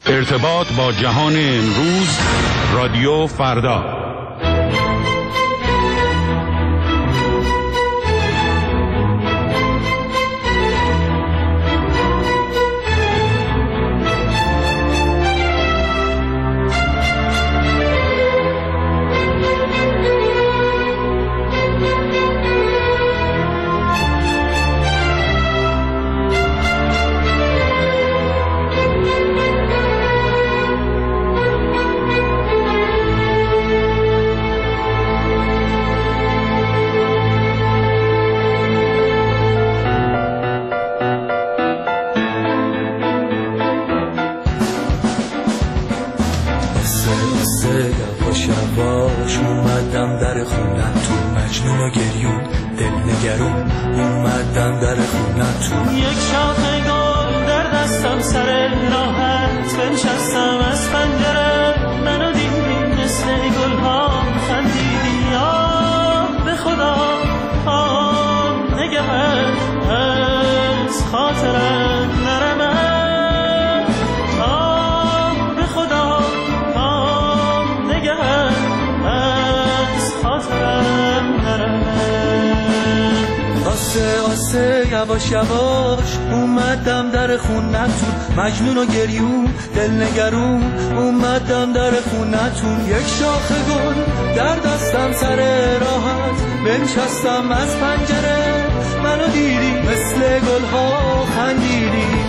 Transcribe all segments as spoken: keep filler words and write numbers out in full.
ارتباط با جهان امروز، رادیو فردا. یواش یواش اومدم در خونتون، مجنون و گریون دلنگرون اومدم در خونتون. یک شاخه گل در دستم سر راحت بنشستم از پنجره، منو دیدی مثل گلها خندیدی.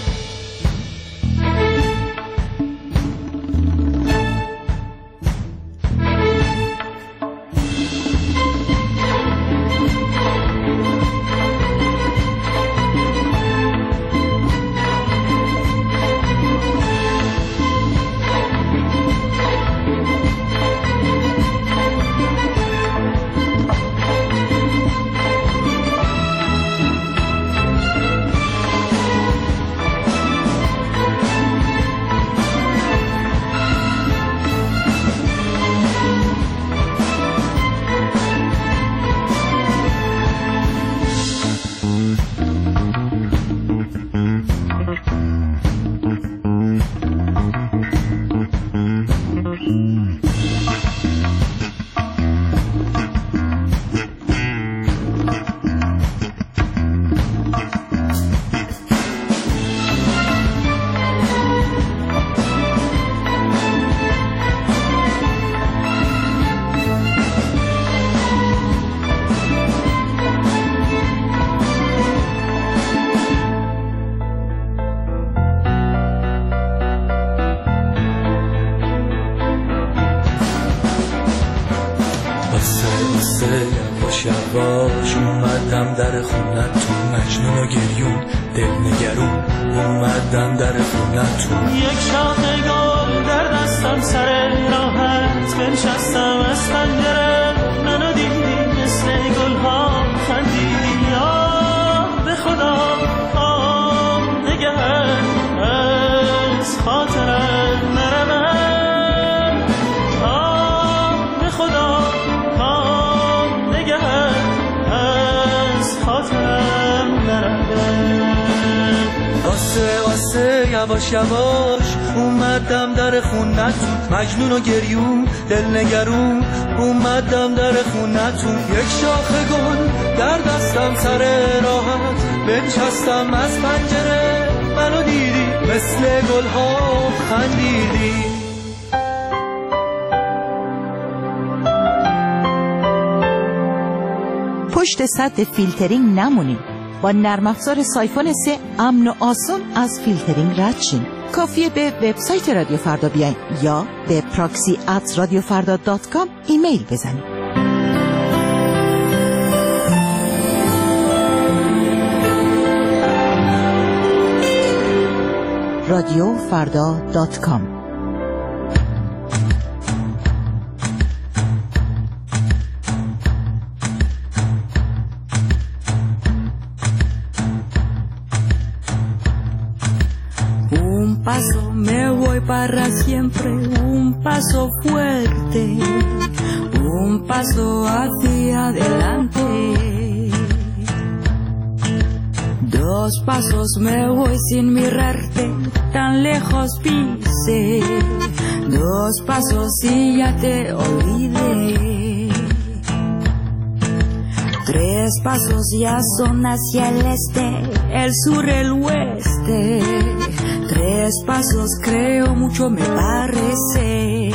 یواش اومدم در خونتون، مجنون و گریون دلنگرون اومدم در خونتون. یک شاخه گل در دستم سر راحت بنشستم از پنجره، منو دیدی مثل گلها خندیدی. یا به خدا آم نگهت از خاطرت نرمه، آم به خدا آم نگهت از خاطرم نرمه. آسه آسه یواش یواش اومدم در خونتون، مجنون و گریون دلنگرون اومدم در خونتون. یک شاخه گل در دستم سر راحت بنشستم از پنجره، منو دیدی مثل گلها خندیدی. پشت سد فیلترینگ نمونید. با نرم افزار سایفون سه امن و آسان از فیلترینگ رد شین. کافیه به وبسایت رادیو فردا بیاین یا به پراکسی ات رادیو فردا دات کام ایمیل بزنید. رادیو فردا دات کام. Un paso me voy para siempre, un paso fuerte, un paso hacia adelante. Dos pasos me voy sin mirarte, tan lejos pisé. Dos pasos y ya te olvidé. Tres pasos ya son hacia el este, el sur, el oeste. Tres pasos creo mucho me parece.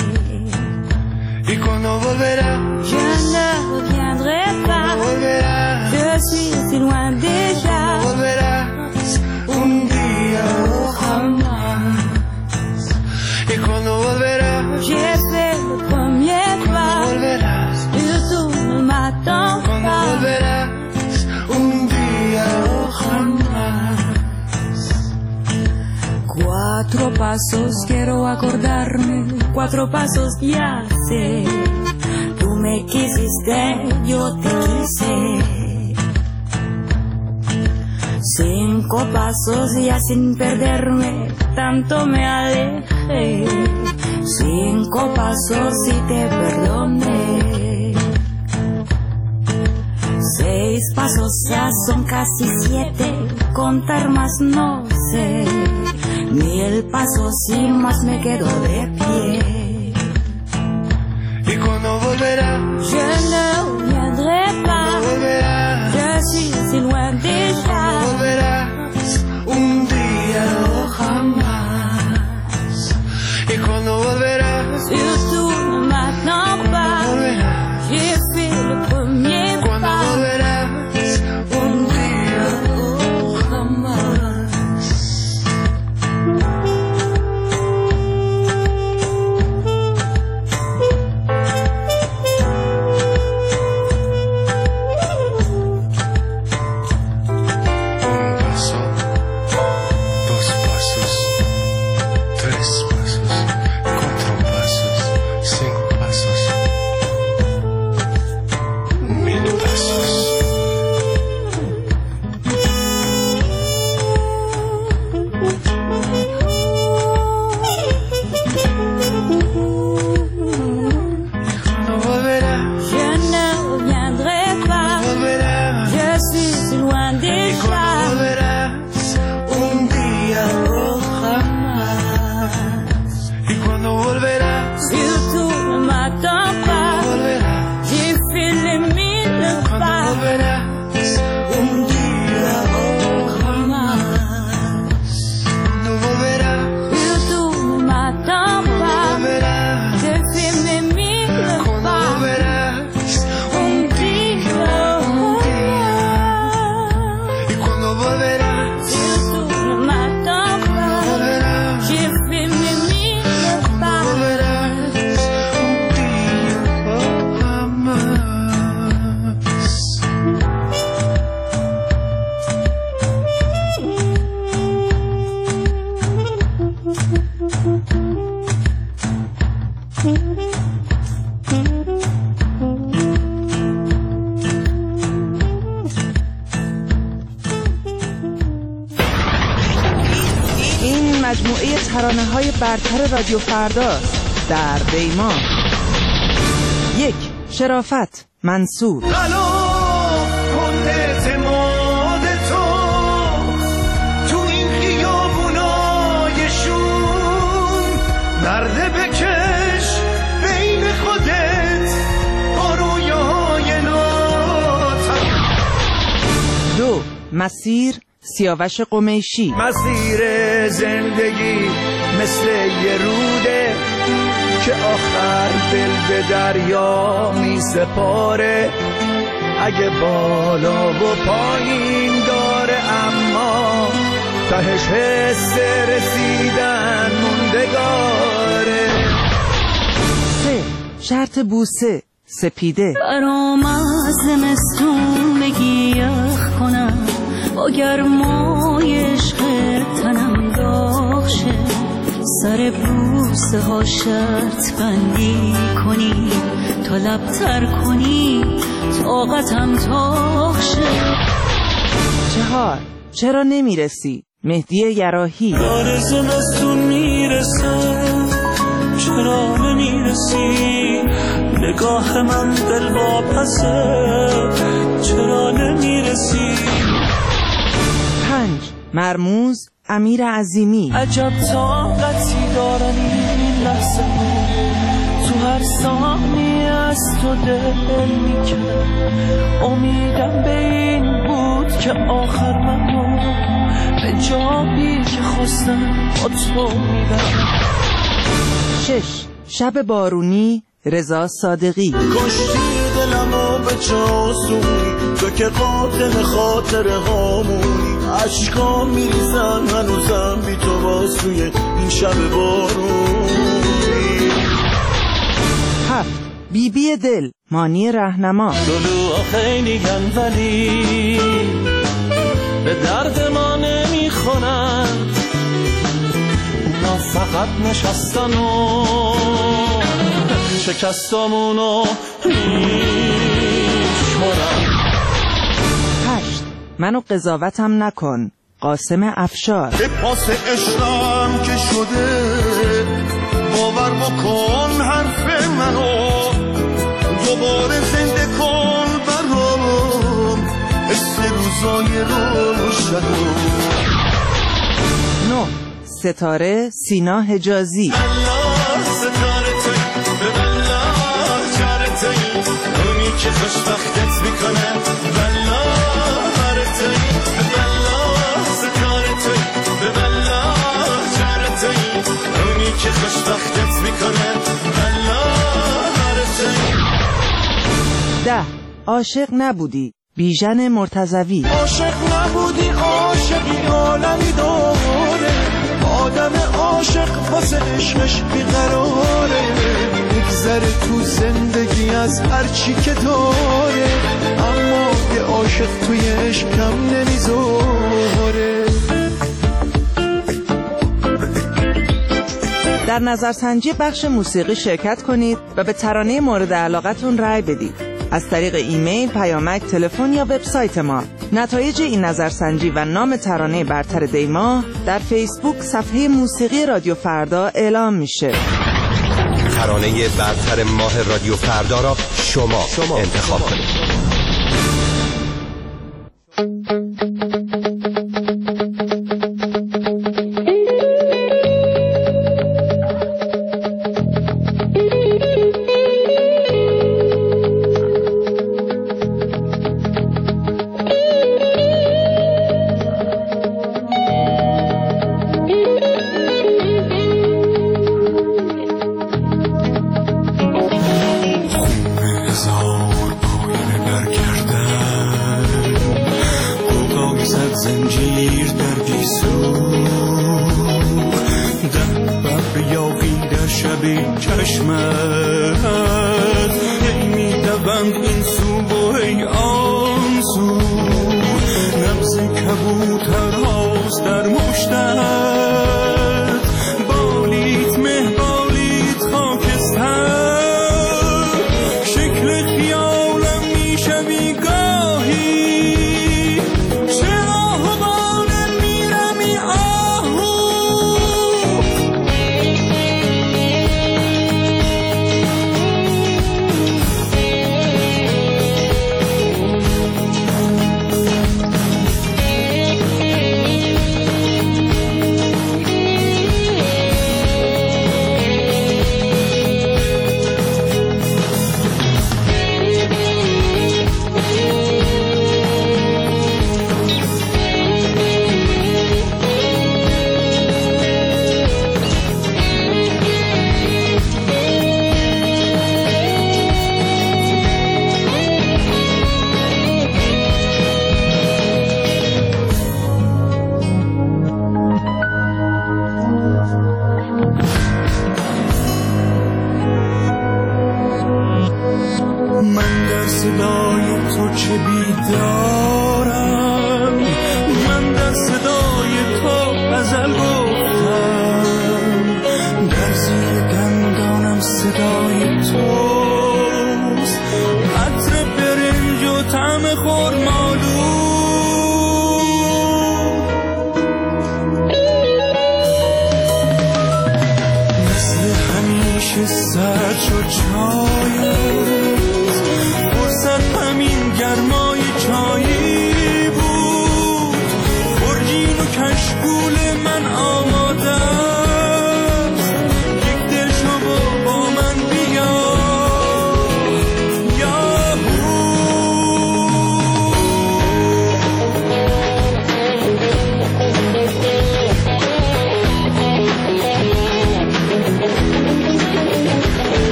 ¿Y cuando volverá? Je ne reviendrai pas. Volverás. Je suis si loin déjà. Volverás un día o jamás. ¿Y cuando volverás? J'ai fait le premier pas. Volverás. Et tu ne m'attends Cuando pas. volverás un día o jamás. Cuatro pasos quiero acordarme, cuatro pasos ya sé. Tú me quisiste, yo te quise. Cinco pasos ya sin perderme, tanto me alejé. Cinco pasos y te perdoné. Seis pasos ya son casi siete, contar más no sé. Mil pasos y más me quedo de pie. ¿Y cuando volverás? Je ne reviendrai pas. Volverás. Je suis si loin déjà. Volverás un día o jamás. ¿Y cuando volverás? Si tu ne m'attends pas. Volverás. J'ai fait le premier Cuando pas. volverás un día o jamás. مجموعه ترانه‌های برتر رادیو فردا در دیما. یک، شرافت، منصور. خلاف کن اعتماد تو تو این خیابونای شوم، نرده بکش بین خودت با رویاهای ناتم. دو، مسیر، سیاوش قمیشی. مسیر زندگی مثل یه روده که آخر دل به دریا می سپاره، اگه بالا و پایین داره اما تهش حس رسیدن موندگاره. سه، شرط بوسه، سپیده. برام از زمستون بگی یخ کنم، با گرمای عشق تنم داغ شه، سر بوسه ها شرط بندی کنی تا لبتر کنی طاقتم تاغ شه. چهار، چرا نمیرسی، مهدی یراحی. داره زمستون میرسه چرا نمیرسی، نگاه من دل واپسه چرا نمیرسی. پنج، مرموز امیر عظیمی. عجب طاقتی دارم این لحظه ها، تو هر ثانیه از تو دل میکنم. امیدم به این بود که آخر من رو به جایی که خواستم با تو میبرم. شش. شب بارونی رضا صادقی. کشتی دلمو به چاسونی، تو که قاتل خاطر هامونی. عشقام میریزن هنوزم بی تو بازوی این شب بارونی. هفت. بی بی دل مانی رهنما. دلوها خیلی گن ولی به درد ما نمیخونن، اونا فقط نشستن و شکستامونو میشمارن. هشت. منو قضاوتم نکن قاسم افشار. به پاس عشقم که شده باور بکن حرف منو، دوباره زنده کن برام حس روزای روشنو. نه. ستاره سینا حجازی. الله ستاره توی به الله جاره توی، اونی که خوشبختت میکنه بالله هره توی به الله ستاره توی به بالله جاره توی، اونی که خوشبختت میکنه بالله هره توی. ده. عاشق نبودی بیژن مرتضوی. عاشق نبودی عاشقی عالمی داره، آدم عاشق واسه عشقش بیقراره، میگذره تو زندگی از هرچی که داره، اما یه عاشق توی عشق کم نمیذاره. در نظرسنجی بخش موسیقی شرکت کنید و به ترانه مورد علاقتون رأی بدید. از طریق ایمیل، پیامک، تلفن یا وبسایت ما. نتایج این نظرسنجی و نام ترانه برتر دیماه در فیسبوک صفحه موسیقی رادیو فردا اعلام میشه. ترانه برتر ماه رادیو فردا را شما, شما انتخاب کنید. زنجیر در گیسو در یاقی در شبی چشمت، ای میدوند این سو و ای آن سو، نبض کبوتر هاست در مشتت، بالیت مه بالیت خاکستر، شکل خیالم میشوی گاهی،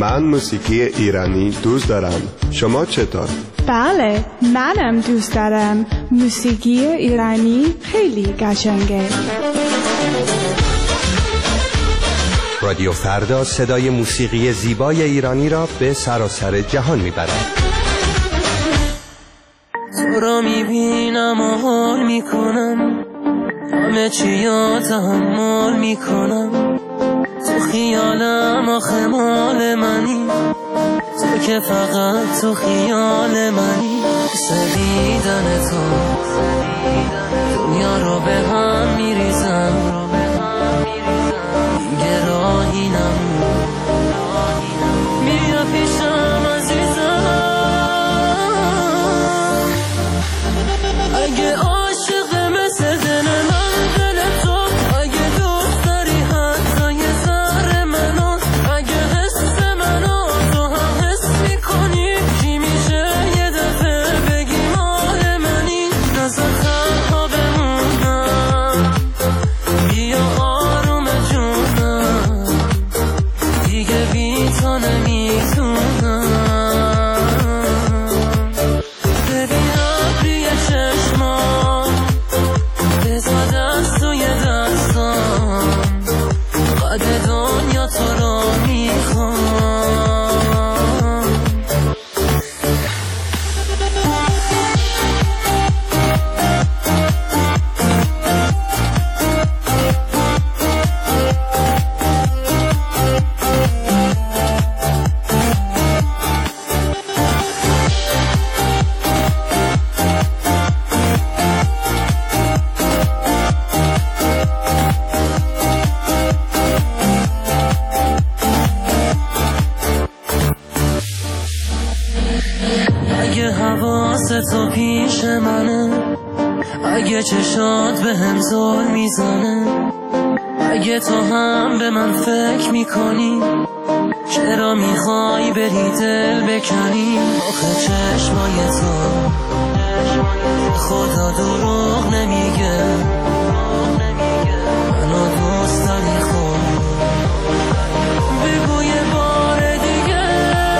من موسیقی ایرانی دوست دارم. شما چطور؟ بله، منم دوست دارم. موسیقی ایرانی خیلی قشنگه. رادیو فردا صدای موسیقی زیبای ایرانی را به سراسر جهان میبرد. تو را میبینم و حال میکنم، همه چی را تحمل میکنم. تو خیالم آخه مال منی، تو که فقط تو خیال منی. سدیدن تو دنیا رو به هم میریزم، دیگه راهی نمون، بیا پیشم عزیزم. اگه عاشق مثل دل من دل تو، اگه دوست داری حتی یه ذره منو، اگه حس منو تو هم حس میکنی، چی میشه یه دفعه بگی مال منی. نظر تنها بمونم، بیا آروم جونم، دیگه بی تو نمیتونم. تو پیش منه، اگه چشات به هم زل میزنه، اگه تو هم به من فکر میکنی، چرا میخوای بری دل بکنی؟ آخه چشمای تو خدا دروغ نمیگه، منو دوست داری خود، بگو یه بار دیگه.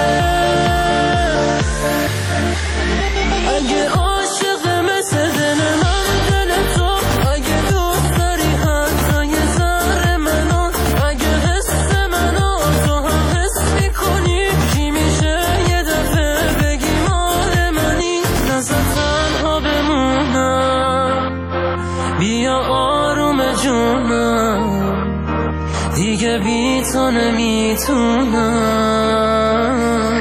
اگه عاشق مثل دل من دل تو، اگه دوست داری حتی یه ذره منو، اگه حس منو تو هم حس میکنی، چی میشه یه دفعه بگی مال منی. نظر تنها بمونم، بیا آروم جونم، دیگه بی تو نمیتونم.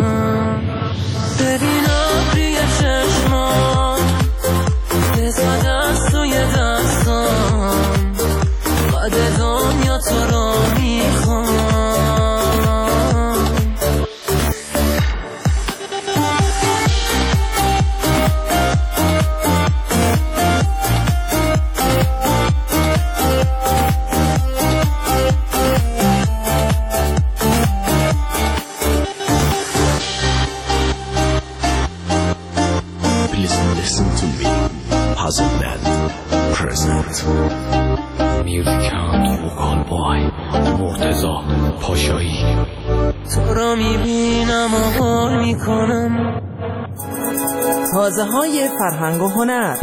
ببینم روی چشمام بزا دست و یه دستام، قد دنیا تو رو میخوام. تو را میبینم و حال میکنم. تازه های فرهنگ و هنر.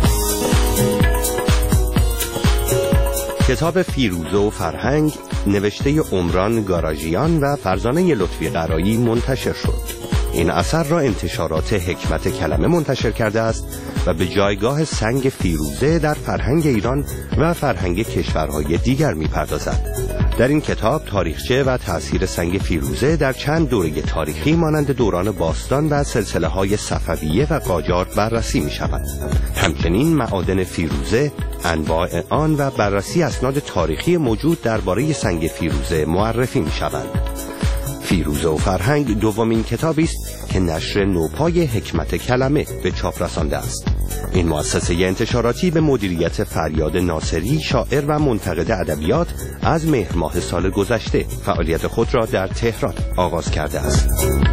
کتاب فیروزه و فرهنگ نوشته عمران گاراژیان و فرزانه لطفی قرایی منتشر شد. این اثر را انتشارات حکمت کلمه منتشر کرده است و به جایگاه سنگ فیروزه در فرهنگ ایران و فرهنگ کشورهای دیگر می‌پردازد. در این کتاب تاریخچه و تأثیر سنگ فیروزه در چند دوره تاریخی مانند دوران باستان و سلسله‌های صفویه و قاجار بررسی می‌شود. همچنین معادن فیروزه، انواع آن و بررسی اسناد تاریخی موجود درباره سنگ فیروزه معرفی می‌شوند. فیروزه و فرهنگ دومین کتابی است که نشر نوپای حکمت کلمه به چاپ رسانده است. این مؤسسه انتشاراتی به مدیریت فریاد ناصری، شاعر و منتقد ادبیات، از مهر ماه سال گذشته فعالیت خود را در تهران آغاز کرده است.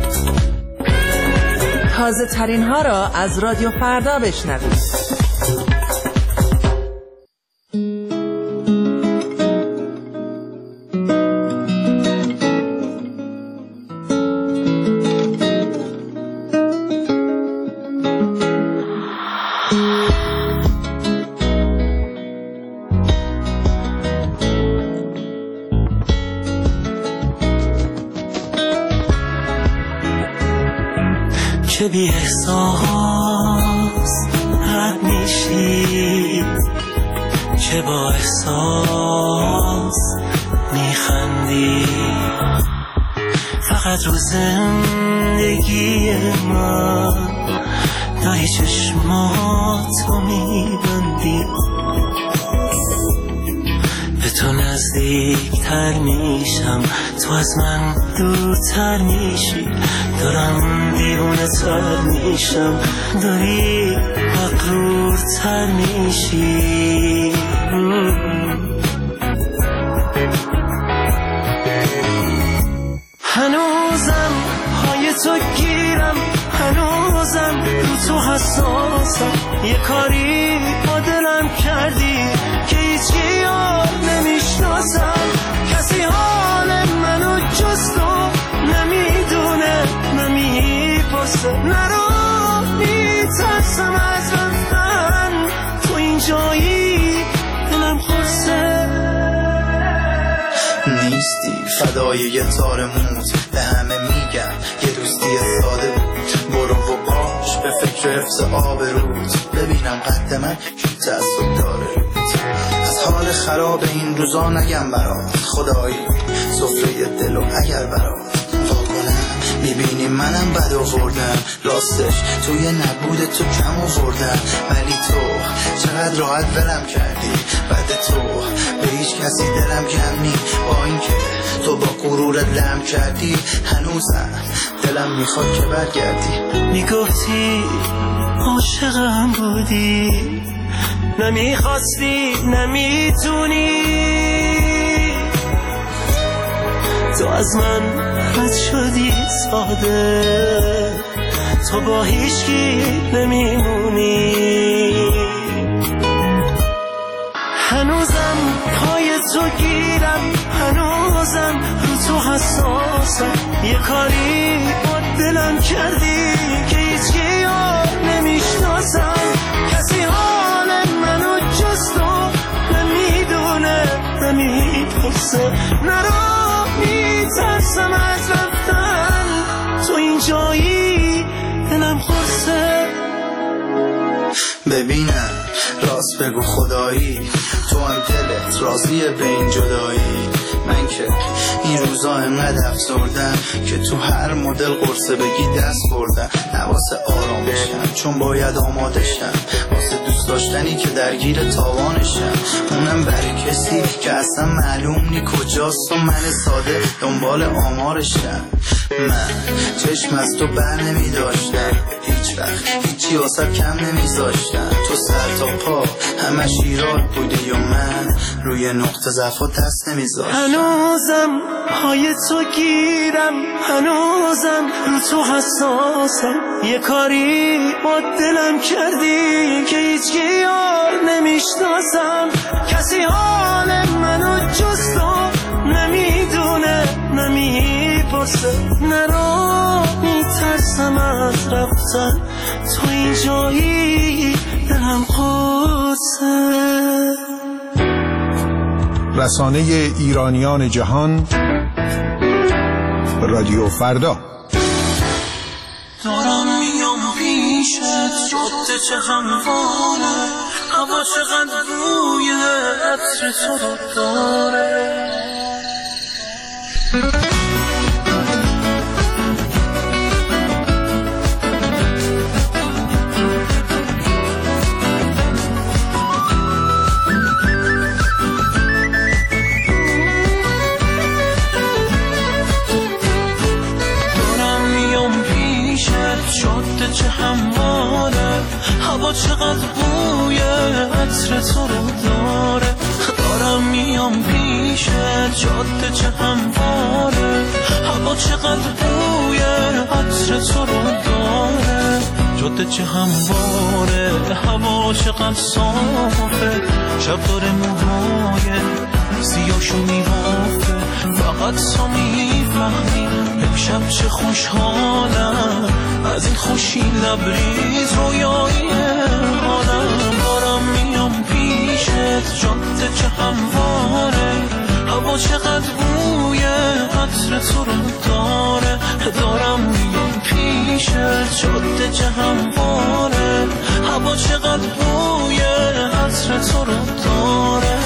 تازه ترین ها را از رادیو فردا بشنوید. احساس رد میشی، که با احساس میخندی. فقط رو زندگی من داری چشماتو میبندی، به تو نزدیکتر میشم، تو از من دورتر میشی. دارم دیوانه تر میشم، داری مغرورتر میشی. هنوزم پای تو گیرم، هنوزم رو تو حساسم. یه کاری با دلم کردی که هیچکی یاد نمیشناسم. کسی حال منو جز تو نمیدونه، نمیپرسه. نرو میترسم از رفتن، تو اینجایی دلم خورسه. نیستی فدای یه تار موت، به همه میگم یه دوستی ساده بود. برو و باش به فکر حفظ آبروت، ببینم قد من که تعصب داره روت. از حال خراب این روزا نگم برات، خدایی سفره دلو اگر برات واکنم. میبینی منم بد آوردم، راستش توی نبود تو کم آوردم. ولی تو چقدر راحت ولم کردی، بعد تو به هیچ کسی دلم کم نی. با اینکه تو با غرورت لم کردی، هنوزم دلم میخواد که برگردی. میگفتی عاشقم بودی، نمیخواستی نمیتونی. تو از من رد شدی ساده، تو با هیچکی نمیمونی. هنوزم پای تو گیرم، هنوزم رو تو حساسم. یه کاری با دلم کردی که هیچکی یاد نمیشناسم. کسی حال منو جز تو نمیدونه، نمیپرسه. نرو میترسم از رفتن، تو اینجایی دلم خورسه. ببینم راست بگو خدایی، تو هم دلت راضیه به این جدایی. من که این روزا انقدر افسردم که تو هر مدل قرصه بگی دست بردم. نواسه آرام بشم چون باید آماده شم، واسه دوست داشتنی که درگیر تاوانشم. اونم برای کسی که اصلا معلوم نی کجاست و من ساده دنبال آمارشم. من چشم از تو بر نمی داشتم، هیچ وقت هیچی واسه کم نمیذاشتم. تو سر تا پا همش ایراد بودی و من روی نقطه ضعف و دست نمیذاشتم. هنوزم پای تو گیرم، هنوزم رو تو حساسم. یه کاری با دلم کردی که هیچکی یاد نمیشناسم. کسی حال منو جز تو نمیدونه، نمیپرسه. نرو میترسم از رفتن، تو اینجایی دلم خورسه. رسانه ایرانیان جهان، رادیو فردا. دارم میام پیشت، جاده چه همواره، هوا چقدر بوی عطر تو رو داره. جاده چه همواره، هوا چقدر بوی عطر تو رو داره. دارم میام پیشت، جاده چه همواره، هوا چقدر بوی عطر تو رو داره. جاده چه همواره، هوا چقدر صافه. شب داره موهای سیاشو میبافه، فقط تو میفهمی امشب چه خوشحالم از این خوشی لبریز رویایی حالم. دارم میام پیشت، جاده چه همواره، هوا چقدر بوی عطر تو رو داره. دارم میام پیشت، جاده چه همواره، هوا چقدر بوی عطر تو رو داره.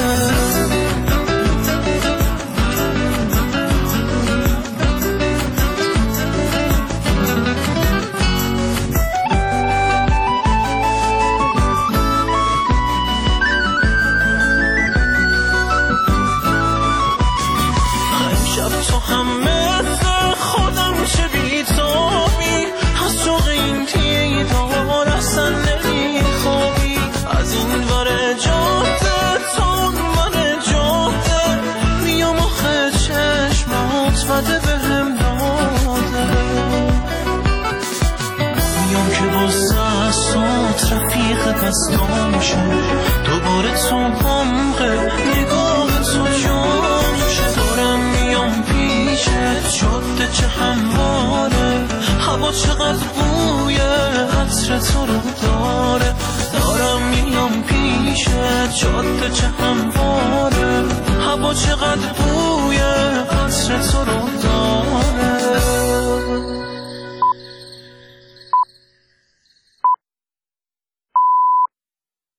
دستام شد دوباره تو عمق نگاه تو جان شد. دارم میام پیشت جاده چه همواره، هوا چقدر بوی عطر تو رو داره. دارم میام پیشت جاده چه همواره، هوا چقدر بوی عطر تو رو داره.